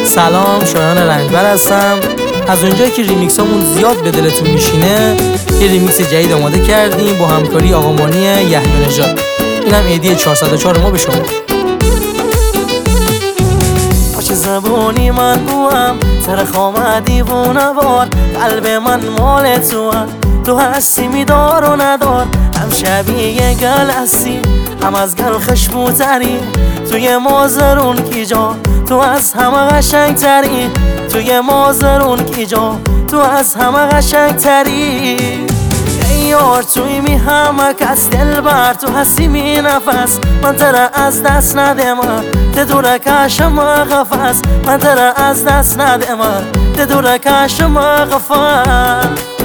سلام، شایان رنگبر هستم. از اونجایی که ریمیکس همون زیاد به دلتون میشینه، یه ریمیکس جدید آماده کردیم با همکاری آقا مانی یحیی نژاد. اینم ایدی 404 ما به شما. باشه زبونی من بوام، سر خامه دیوونه بار، قلب من مال تو هستی میدار و ندار، هم شبیه گل هستی هم از گل خشبوتری، توی مازرون کی جا تو از همه قشنگ تری، توی مازرون کی جا تو از همه قشنگ تری. یار توی می همه کس دل بر تو هستی می نفس، من تره از دست نده من ته دوره کشم قفص، من تره از دست نده من ته دوره کشم قفص.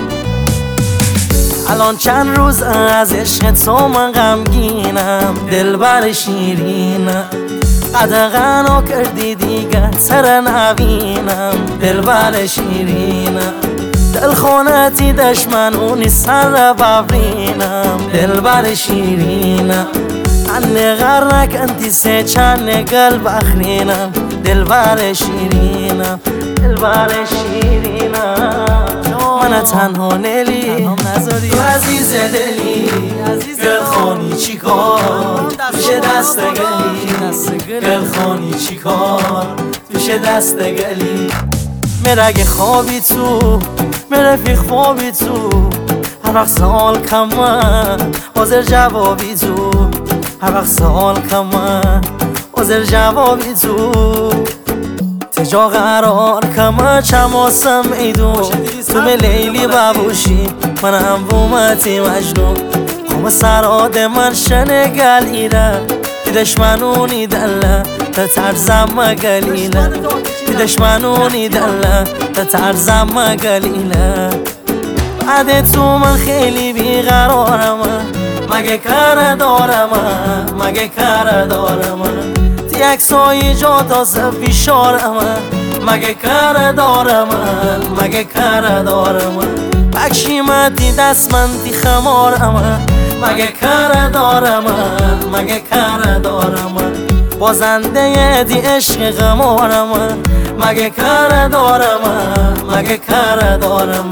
الان چند روز از عشق تو من غمگینم، دلبر شیرینم، قدغنا کردی دیگه سر نبینم، دلبر شیرینم، دل خونتی دشمنونی سر ببرینم، دلبر شیرینم، انه غر نکنتی سه چند قلب اخرینم، دلبر شیرینم، دلبر شیرینم. من تنها نلی تو عزیز دلی، گل خانی چی کار توشه دست گلی، گل خانی چی کار توشه دست گلی. مرگ خوابی تو مرفیق خوابی تو، هر وقت سال کمه حاضر جوابی تو، هر وقت سال کمه حاضر جوابی تو. تجا قرار کمه چماسم ایدو، تو لیلی بابوشی من هم بومتی مجنون، خم سراد من شنگل ایره دشمنونی دله تترزم مگلیله، دشمنونی دله تترزم مگلیله. بعد تو من خیلی بیقرارم، مگه کار دارم مگه کار دارم، یک سایی جا تا سفی شارم، مگه کار دارم مگه کار دارم، بکشیمتی دست من تی خمارم، مگه کار دارم مگه کار دارم، بازنده دی عشق غمارم، مگه کار دارم مگه کار دارم.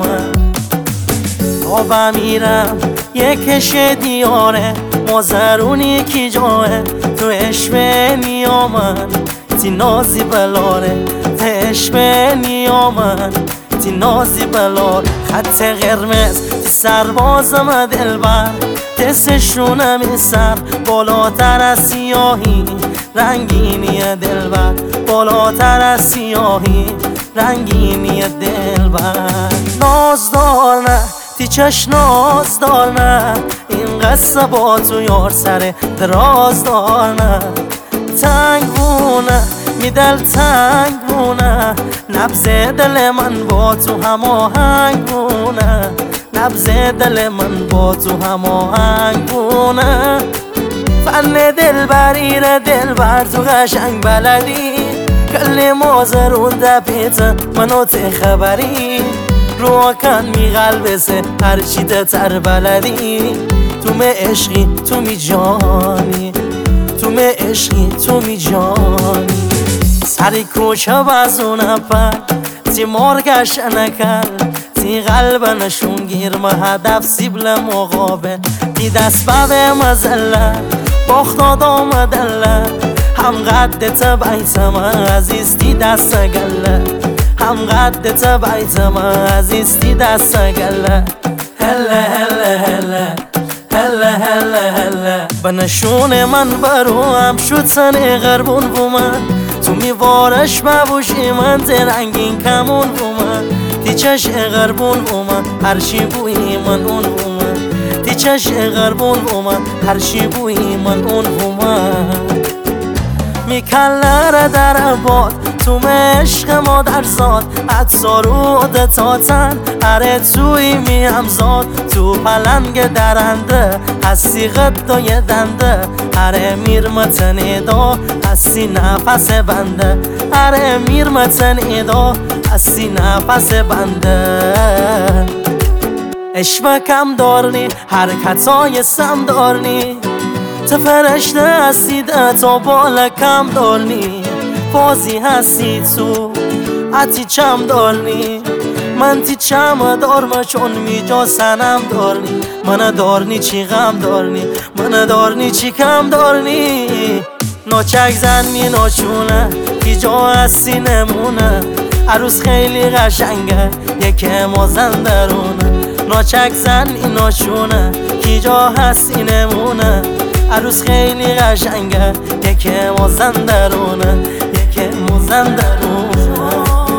آبا میرم یکش دیاره مازرونی کی جاه، تو عشق نیامن تی نازی بلاره، تو عشق نیامن تی نازی بلار. خط قرمز تی سربازم دلبر، دستشونم سر بالاتر از سیاهی، رنگینی دلبر بالاتر از سیاهی، رنگینی دلبر. ناز دار نه تی چش ناز دار نه، این قصه با تو یار سر دراز دار نه، تنگ بونه می دل تنگ بونه، نبض دل من با تو هماهنگ بونه، نبض دل من با تو هماهنگ بونه. فن دلبری را دلبر تو قشنگ بلدی، کل مازرون دپیت منو ته خبری، رو کن می قلبسه هرچی تر بلدی. تو می عشقی تو می جانی، تو می عشقی تو می جانی. سری کوچه بازونه پر تی مرگش نکل، تی قلب نشون گیر ما هدف سیبل مقابل، تی دست به مزله باخت آدام دله، هم قدت بیتم عزیز تی دست گله، هم قدت بیتم عزیز تی دست گله. هله هله هله هله هله هله به نشون من برو هم شد سن غربون بومن، تو میوارش ببوشی من رنگین کمون بومن، تی چش غربون بومن هرچی بوی من اون بومن، تی چش غربون بومن هرچی بوی من اون بومن. میکلره در باد تو عشق مادر زاد، اتسارود تا تن اره توی میم زاد، تو پلنگ درنده هستی قدای دنده، اره میرمتن ایدا هستی نفس بنده، اره میرمتن ایدا هستی نفس بنده. عشق کم دارنی حرکتای سم دارنی، تو فرشته هستی ده تا بالا کم دارنی، پازی هستی تو اتی چم دارنی من تی چم دارم چون میجا سنم دارنی من دارنی چی غم دارنی من دارنی چی کم دارنی ناچک زن می ناچونه کی جا هستی نمونه عروس خیلی قشنگه یک مازن درونه ناچک زن می ناچونه کی جا هستی نمونه عروس خیلی قشنگه یک مازن درونه یک مازن درونه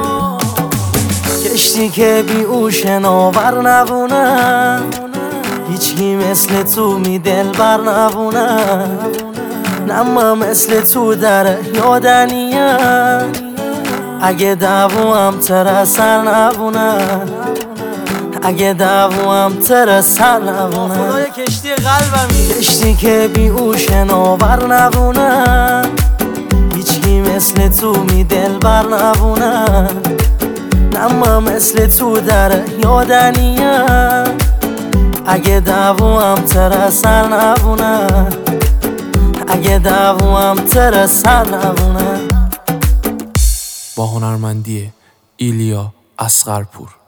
کشتی که بی او شناور نبونه هیچکی مثل تو می دل بر نبونه نما مثل تو در یادنیه اگه دوام تر سر نبونه اگه دوام تر سر نبونه خدای کشتی قلبمی کشتی که بی او شناور نبونه هیچکی مثل تو می دل بر نبونه نما مثل تو در یادنیه اگه دوام تر سر نبونه اگه دوام تر سر نبونه. با هنرمندی ایلیا اصغرپور.